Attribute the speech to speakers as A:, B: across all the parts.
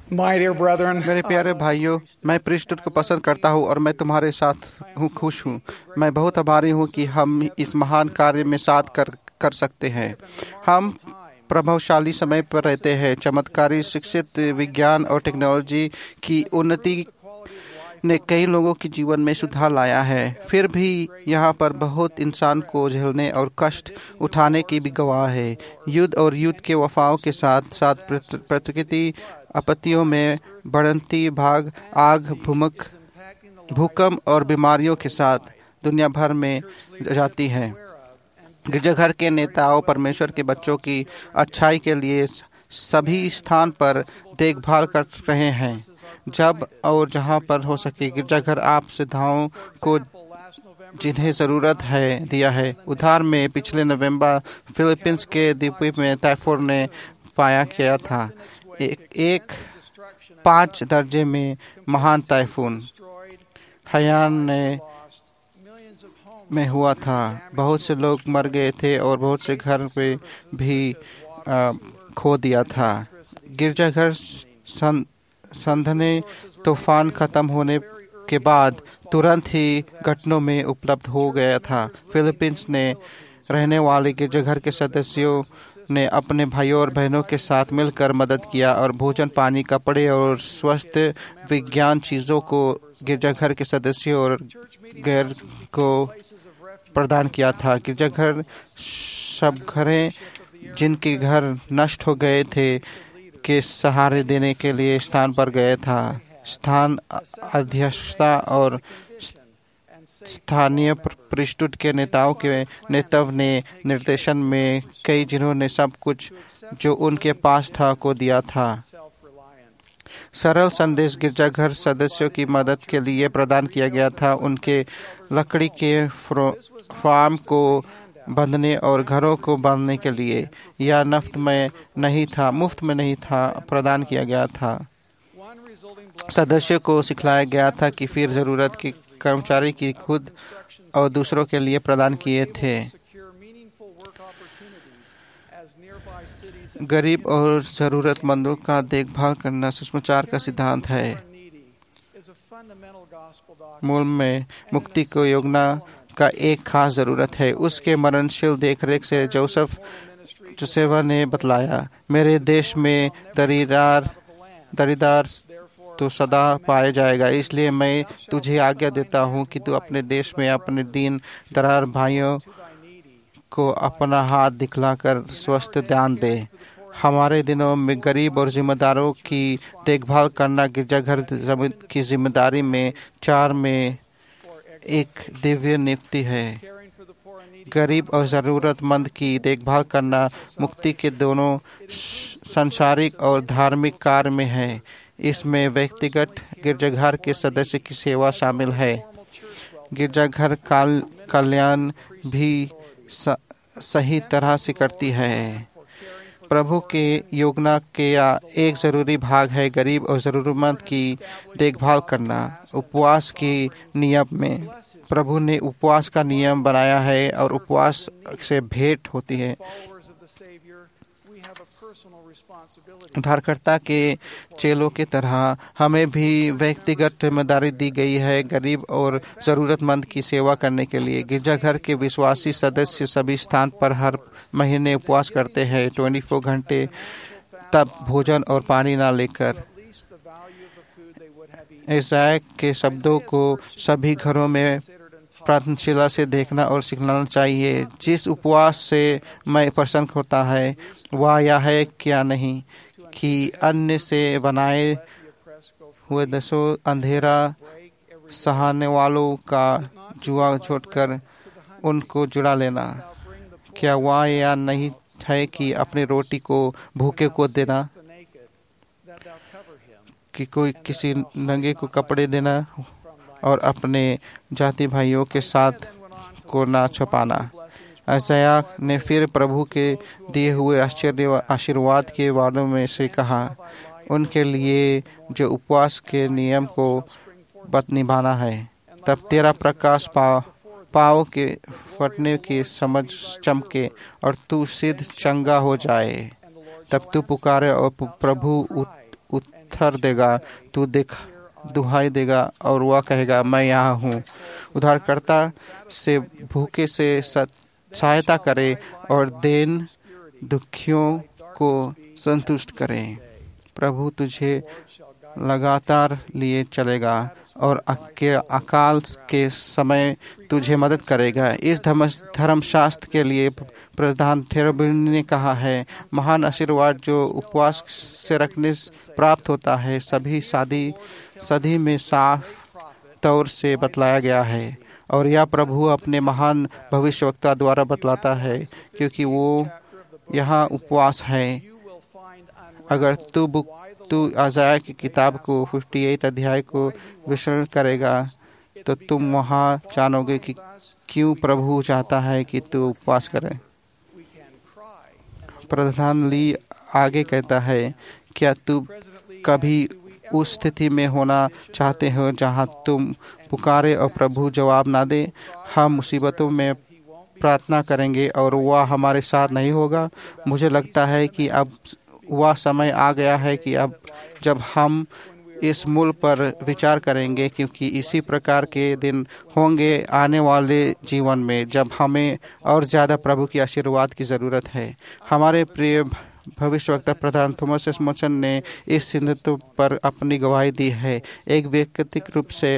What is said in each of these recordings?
A: My dear brethren,
B: मेरे प्यारे भाइयों, मैं प्रीस्टहुड को पसंद करता हूँ और मैं तुम्हारे साथ खुश हूँ। मैं बहुत आभारी हूँ कि हम इस महान कार्य में साथ कर सकते हैं। हम प्रभावशाली समय पर रहते हैं। चमत्कारी शिक्षित विज्ञान और टेक्नोलॉजी की उन्नति ने कई लोगों के जीवन में सुधार लाया है। फिर भी यहाँ पर बहुत इंसान को झेलने और कष्ट उठाने की भी गवाह है। युद्ध और युद्ध के वफाओं के साथ साथ प्रकृति आपत्तियों में बढ़ती भाग, आग, भूकंप और बीमारियों के साथ दुनिया भर में जाती है। गिरजाघर के नेताओं परमेश्वर के बच्चों की अच्छाई के लिए सभी स्थान पर देखभाल कर रहे हैं। जब और जहां पर हो सके गिरजाघर आप सुविधाओं को जिन्हें ज़रूरत है दिया है। उधार में पिछले नवंबर फिलीपींस के द्वीप में टाइफून ने पाया किया था। एक 5 दर्जे में महान टाइफून हयान में हुआ था। बहुत से लोग मर गए थे और बहुत से घर पे भी खो दिया था। गिरजाघर संधने तूफान खत्म होने के बाद तुरंत ही घटनाओं में उपलब्ध हो गया था। फिलीपींस ने रहने वाले गिरजाघर के सदस्यों ने अपने भाइयों और बहनों के साथ मिलकर मदद किया और भोजन, पानी, कपड़े और स्वस्थ विज्ञान चीज़ों को गिरजाघर के सदस्यों और गैर को प्रदान किया था। गिरजाघर सब घरें जिनके घर नष्ट हो गए थे के सहारे देने के लिए स्थान पर गया था। स्थान अध्यक्षता और स्थानीय प्रीस्टहुड के नेताओं के नेतृत्व ने निर्देशन में कई जिन्होंने सब कुछ जो उनके पास था को दिया था। सरल संदेश गिरजाघर सदस्यों की मदद के लिए प्रदान किया गया था। उनके लकड़ी के फार्म को बांधने और घरों को बांधने के लिए या मुफ्त में नहीं था प्रदान किया गया था। सदस्यों को सिखलाया गया था कि फिर जरूरत के कर्मचारी की खुद और दूसरों के लिए प्रदान किए थे। गरीब और जरूरतमंदों का देखभाल करना सुसमाचार का सिद्धांत है। मूल में मुक्ति को योजना का एक खास जरूरत है। उसके मरणशील देखरेख से जोसेफा ने बतलाया, मेरे देश में दरिद्र तो सदा पाया जाएगा, इसलिए मैं तुझे आज्ञा देता हूँ कि तू अपने देश में अपने दीन दरार भाइयों को अपना हाथ दिखलाकर स्वस्थ ध्यान दे। हमारे दिनों में गरीब और जिम्मेदारों की देखभाल करना गिरजाघर की जिम्मेदारी में 4 में एक दिव्य नियुक्ति है। गरीब और ज़रूरतमंद की देखभाल करना मुक्ति के दोनों सांसारिक और धार्मिक कार्य में है। इसमें व्यक्तिगत गिरजाघर के सदस्य की सेवा शामिल है। गिरजाघर कल्याण भी सही तरह से करती है। प्रभु के योजना के एक ज़रूरी भाग है गरीब और ज़रूरतमंद की देखभाल करना। उपवास के नियम में प्रभु ने उपवास का नियम बनाया है और उपवास से भेंट होती है। उद्धारकर्ता के चेलों की तरह हमें भी व्यक्तिगत जिम्मेदारी दी गई है गरीब और ज़रूरतमंद की सेवा करने के लिए। गिरजाघर के विश्वासी सदस्य सभी स्थान पर हर महीने उपवास करते हैं, 24 घंटे तब भोजन और पानी ना लेकर। यशायाह के शब्दों को सभी घरों में प्रार्थनाशिला से देखना और सिखाना चाहिए। जिस उपवास से मैं प्रसन्न होता है वह यह है क्या नहीं कि अन्य से बनाए हुए दसों अंधेरा सहाने वालों का जुआ छोड़कर उनको जुड़ा लेना। क्या वह यह नहीं है कि अपनी रोटी को भूखे को देना, कि कोई किसी नंगे को कपड़े देना और अपने जाति भाइयों के साथ को ना छुपाना। यशायाह ने फिर प्रभु के दिए हुए आशीर्वाद के बारे में से कहा, उनके लिए जो उपवास के नियम को निभाना है। तब तेरा प्रकाश पाँव के फटने की समझ चमके और तू सिद्ध चंगा हो जाए। तब तू पुकारे और प्रभु पत्थर देगा, तू दुहाई देगा और वह कहेगा मैं यहाँ हूँ। उद्धारकर्ता से भूखे से सहायता करे और दीन दुखियों को संतुष्ट करे। प्रभु तुझे लगातार लिए चलेगा और अकाल के समय तुझे मदद करेगा। इस धर्मशास्त्र के लिए प्रधान थेरेबिन ने कहा है, महान आशीर्वाद जो उपवास से रखने प्राप्त होता है सभी सदी में साफ तौर से बतलाया गया है, और यह प्रभु अपने महान भविष्यवक्ता द्वारा बतलाता है, क्योंकि वो यहाँ उपवास है। अगर तू अज़ाया की किताब को 58 अध्याय को विश्लेषण करेगा तो तुम वहाँ जानोगे कि क्यों प्रभु चाहता है कि तू उपवास करे। प्रधान ली आगे कहता है, क्या तू कभी उस स्थिति में होना चाहते हो जहाँ तुम पुकारे और प्रभु जवाब ना दे? हम मुसीबतों में प्रार्थना करेंगे और वह हमारे साथ नहीं होगा। मुझे लगता है कि अब वह समय आ गया है कि अब जब हम इस मूल पर विचार करेंगे, क्योंकि इसी प्रकार के दिन होंगे आने वाले जीवन में जब हमें और ज़्यादा प्रभु की आशीर्वाद की ज़रूरत है। हमारे प्रिय भविष्यवक्ता प्रधान थॉमस एस मॉनसन ने इस सिद्धांत पर अपनी गवाही दी है। एक व्यक्तिगत रूप से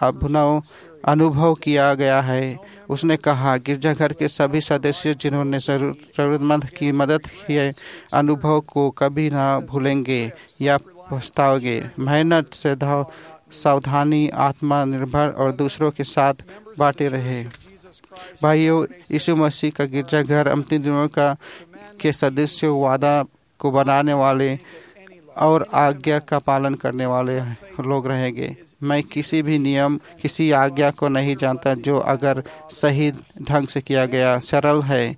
B: अनुभव किया गया है। उसने कहा, गिरजाघर के सभी सदस्य जिन्होंने जरूरतमंद की मदद किए अनुभव को कभी ना भूलेंगे या पछताओगे। मेहनत से सावधानी, आत्मा निर्भर और दूसरों के साथ बांटे रहे। भाइयों, यीशु मसीह का गिरजाघर अंतिम दिनों के सदस्यों वादा को बनाने वाले और आज्ञा का पालन करने वाले लोग रहेंगे। मैं किसी भी नियम, किसी आज्ञा को नहीं जानता जो अगर सही ढंग से किया गया सरल है,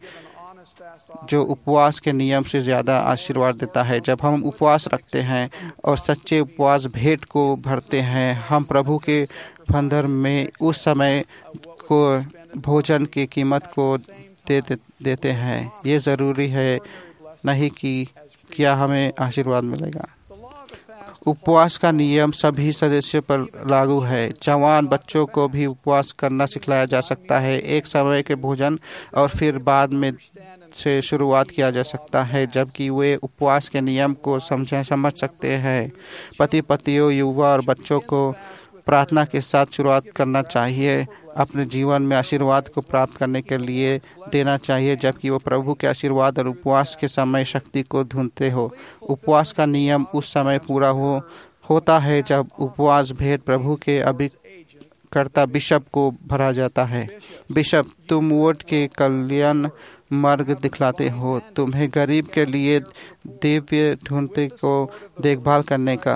B: जो उपवास के नियम से ज़्यादा आशीर्वाद देता है। जब हम उपवास रखते हैं और सच्चे उपवास भेंट को भरते हैं, हम प्रभु के भंडार में उस समय को भोजन की कीमत को देते हैं। ये ज़रूरी है नहीं कि क्या हमें आशीर्वाद मिलेगा। उपवास का नियम सभी सदस्यों पर लागू है। जवान बच्चों को भी उपवास करना सिखलाया जा सकता है। एक समय के भोजन और फिर बाद में से शुरुआत किया जा सकता है, जबकि वे उपवास के नियम को समझ सकते हैं। पतियों, युवा और बच्चों को प्रार्थना के साथ शुरुआत करना चाहिए। अपने जीवन में आशीर्वाद को प्राप्त करने के लिए देना चाहिए, जबकि वो प्रभु के आशीर्वाद और उपवास के समय शक्ति को ढूंढते हो। उपवास का नियम उस समय पूरा होता है जब उपवास भेंट प्रभु के अभिकर्ता बिशप को भरा जाता है। बिशप, तुम वोट के कल्याण मार्ग दिखलाते हो। तुम्हें गरीब के लिए दिव्य ढूंढते को देखभाल करने का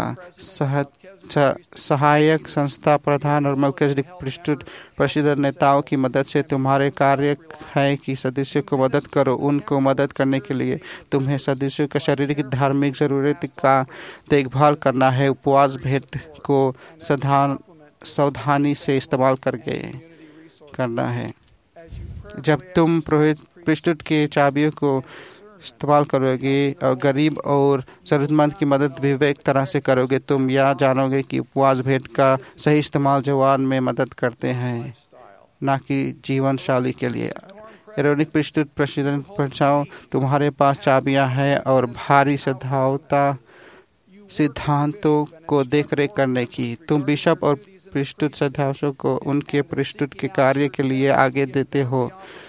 B: सहायक संस्था प्रधान और मल्कीसेदेक प्रीस्टहुड प्रसिद्ध नेताओं की मदद से तुम्हारे कार्य है कि सदस्यों को मदद करो। उनको मदद करने के लिए तुम्हें सदस्यों का शारीरिक धार्मिक जरूरत का देखभाल करना है। उपवास भेंट को सावधानी से इस्तेमाल करके करना है। जब तुम प्रीस्टहुड के चाबियों को इस्तेमाल करोगे और गरीब और ज़रूरतमंद की मदद विवेक तरह से करोगे, तुम यह जानोगे कि उपवास भेंट का सही इस्तेमाल जवान में मदद करते हैं, ना कि जीवन शैली के लिए। एरोनिक प्रीस्टहुड प्रसिद्ध पहुँचाओ, तुम्हारे पास चाबियां हैं और भारी सिद्धांतों को देखरेख करने की। तुम बिशप और प्रीस्टहुड सदस्यों को उनके प्रीस्टहुड के कार्य के लिए आगे देते हो,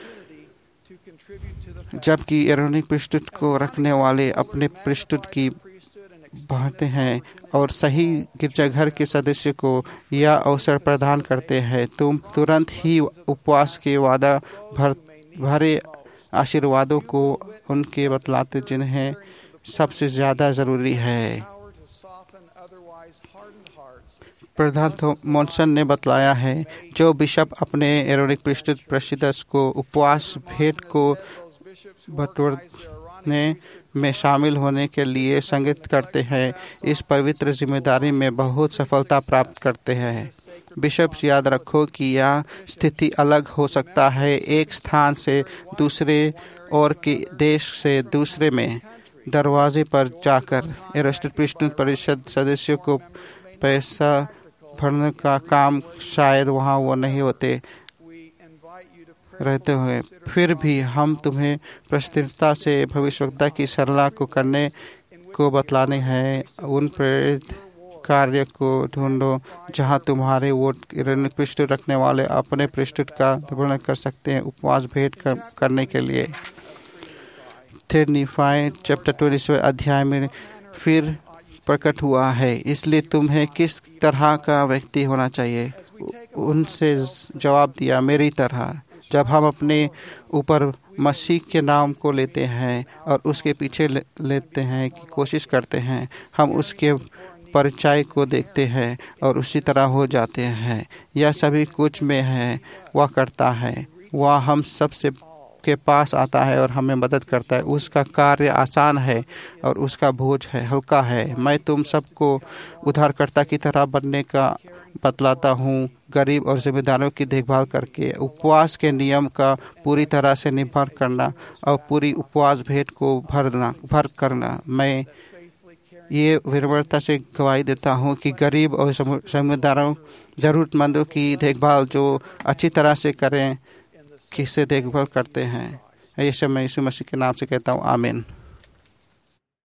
B: जबकि एरोनिक प्रीस्टहुड को रखने वाले अपने प्रीस्टहुड की बांटते हैं और सही गिरजाघर के सदस्य को यह अवसर प्रदान करते हैं। तुम तुरंत ही उपवास के वादा भरे आशीर्वादों को उनके बतलाते जिन्हें सबसे ज़्यादा ज़रूरी है। प्रधान मॉनसन ने बतलाया है, जो बिशप अपने एरोनिक प्रीस्टहुड प्रसिद्ध को उपवास भेंट को बटोरने में शामिल होने के लिए संगठित करते हैं, इस पवित्र जिम्मेदारी में बहुत सफलता प्राप्त करते हैं। बिशप, याद रखो कि यह स्थिति अलग हो सकता है, एक स्थान से दूसरे और के देश से दूसरे में। दरवाजे पर जाकर एरस्टेड प्रीस्टहुड परिषद सदस्यों को पैसा भरने का काम शायद वहाँ वो नहीं होते रहते हुए, फिर भी हम तुम्हें प्रस्थिरता से भविष्यवक्ता की सलाह को करने को बतलाने हैं। उन प्रेरित कार्य को ढूंढो जहां तुम्हारे वोट पृष्ठ रखने वाले अपने पृष्ठ का वर्णन कर सकते हैं उपवास भेंट करने के लिए। 3 नीफाई चैप्टर 20 अध्याय में फिर प्रकट हुआ है, इसलिए तुम्हें किस तरह का व्यक्ति होना चाहिए। उनसे जवाब दिया, मेरी तरह। जब हम अपने ऊपर मसीह के नाम को लेते हैं और उसके पीछे लेते हैं की कोशिश करते हैं, हम उसके परिचय को देखते हैं और उसी तरह हो जाते हैं। यह सभी कुछ में है, वह करता है, वह हम सब से के पास आता है और हमें मदद करता है। उसका कार्य आसान है और उसका बोझ है हल्का है। मैं तुम सबको उद्धारकर्ता की तरह बनने का बतलाता हूँ, गरीब और जिम्मेदारों की देखभाल करके, उपवास के नियम का पूरी तरह से निभर करना और पूरी उपवास भेंट को भर करना। मैं ये विनम्रता से गवाही देता हूँ कि गरीब और जिम्मेदारों ज़रूरतमंदों की देखभाल जो अच्छी तरह से करें, किससे देखभाल करते हैं। ये सब मैं यीशु मसीह के नाम से कहता हूँ, आमीन।